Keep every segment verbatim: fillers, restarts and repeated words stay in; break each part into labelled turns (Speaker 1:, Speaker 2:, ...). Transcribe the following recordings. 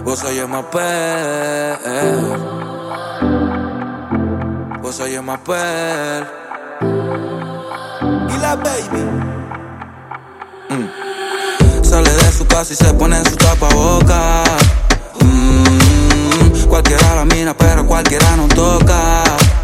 Speaker 1: Vos soy el más per. Vos soy el más per.
Speaker 2: Y la baby
Speaker 1: mm. Sale de su casa y se pone en su tapaboca. mm. Cualquiera la mina, pero cualquiera no toca.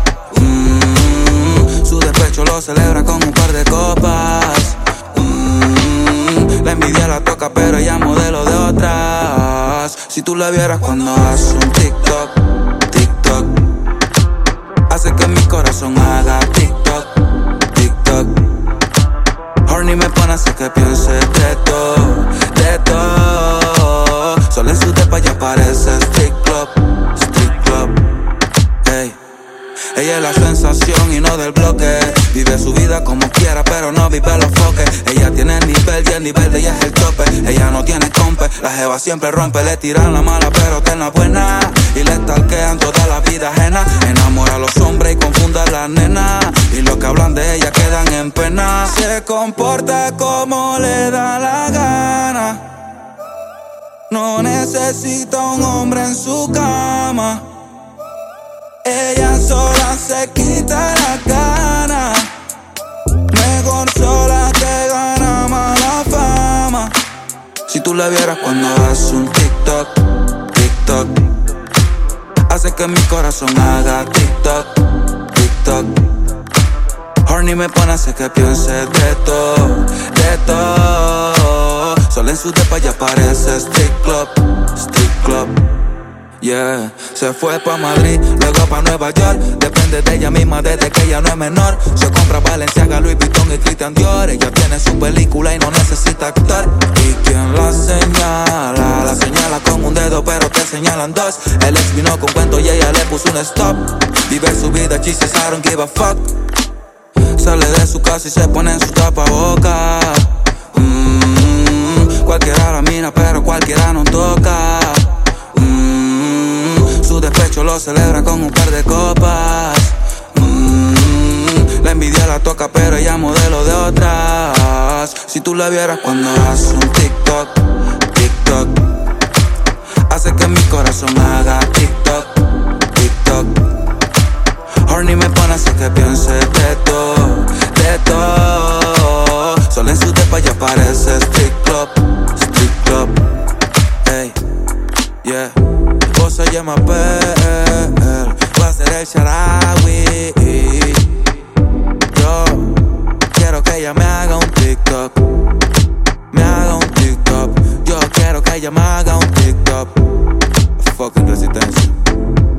Speaker 1: mm. Su despecho lo celebra con un par de copas. mm. La envidia la toca, pero ella modelo de otras. Si tú la vieras cuando hace un TikTok, TikTok, hace que mi corazón haga TikTok, TikTok. Horny me pone a hacer que piense de todo, de todo. Solo en su depa ya parece strip club, strip club. Hey. Ella es la sensación y no del bloque. Vive su vida como quiera, pero no vive los foques. Ella tiene el nivel y el nivel de ella es el tope. Ella no tiene compe, la jeva siempre rompe. Le tiran la mala, pero ten la buena. Y le stalkean toda la vida ajena. Enamora a los hombres y confunde a las nenas. Y los que hablan de ella quedan en pena. Se comporta como le da la gana. No necesita un hombre en su cama. Ella sola se quita la gana. Mejor sola que gana mala fama. Si tú la vieras cuando hace un TikTok, TikTok, hace que mi corazón haga TikTok, TikTok. Horny me pone a hacer que piense de todo, de todo. Solo en su depa ya parece strip club, strip club. Yeah, se fue pa' Madrid, luego pa' Nueva York. Depende de ella misma desde que ella no es menor. Se compra Balenciaga, Louis Vuitton y Christian Dior. Ella tiene su película y no necesita actor. ¿Y quién la señala? La señala con un dedo pero te señalan dos. El ex vino con cuento y ella le puso un stop. Vive su vida, she says I don't give a fuck. Sale de su casa y se pone en su tapaboca. mm, Cualquiera la mina pero cualquiera no toca. Su despecho lo celebra con un par de copas. mm, La envidia la toca, pero ella modelo de otras. Si tú la vieras cuando hace un TikTok, TikTok, hace que mi corazón haga TikTok, TikTok. Horny me pone a hacer que piense de todo, de todo. Solo en su depa ya parece strip club, strip club. Hey, yeah. Vos soy el más per, voy a ser el Sharawi. Yo quiero que ella me haga un TikTok, me haga un TikTok. Yo quiero que ella me haga un TikTok. Fucking Resistencia.